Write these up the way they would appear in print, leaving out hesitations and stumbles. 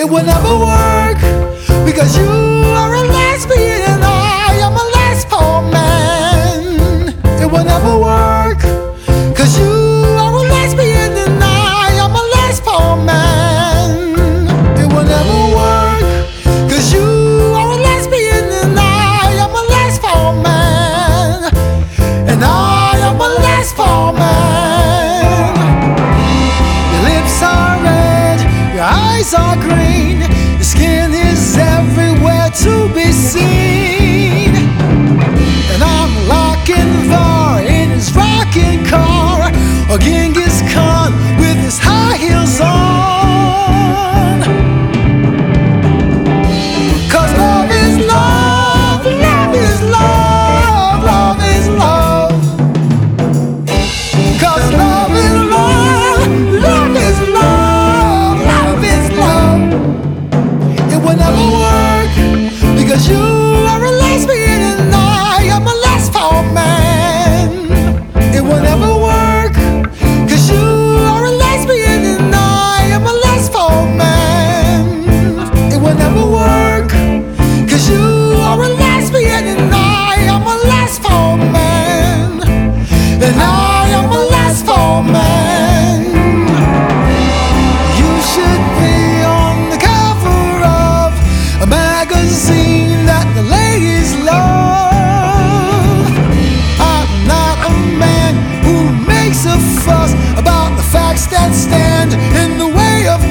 will never work because you are a lesbian and I am a lespo man. It will never work cause you are a lesbian and I am a lespo man. It will never work cause you are a lesbian and I am a lespo man. And I am a lespo man. Your lips are red, your eyes are green, your skin is everywhere to be seen. And I'm locking Var in his rocking car, or Genghis Khan with his high heels on. Cause love is love, love is love, love is love. Cause love is love, love is love, love is love. It will never work because you are a lesbian and I am a lesbo man. It will never work cause you are a lesbian and I am a lesbo man. It will never work cause you are a lesbian and I am a lesbo man. And I am a lesbo man. You should be on the cover of a magazine that the ladies love. I'm not a man who makes a fuss about the facts that stand in the way of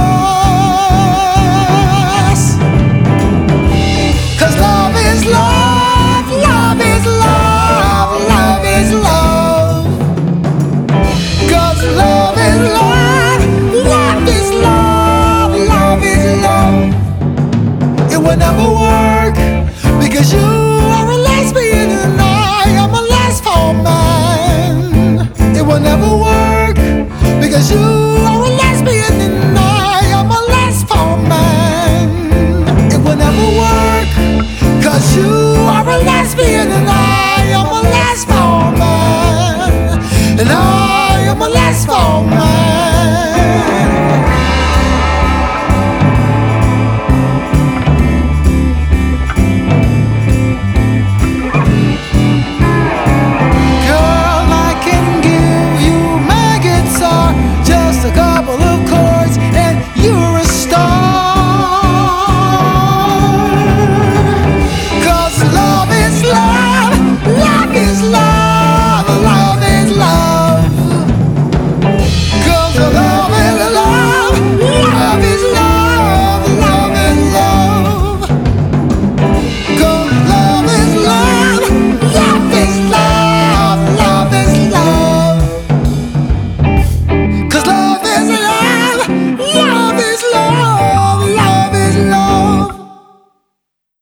us. Cause love is love, love is love, love is love. Cause love is love, love is love, love is love. It will never work because you